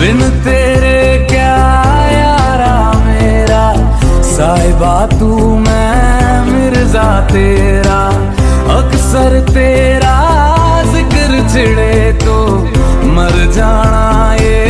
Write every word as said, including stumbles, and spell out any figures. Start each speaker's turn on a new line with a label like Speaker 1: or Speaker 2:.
Speaker 1: बिन तेरे क्या यारा मेरा, साहिबा तू मैं मिर्जा तेरा। अक्सर तेरा जिक्र छिड़े तो मर जाना ये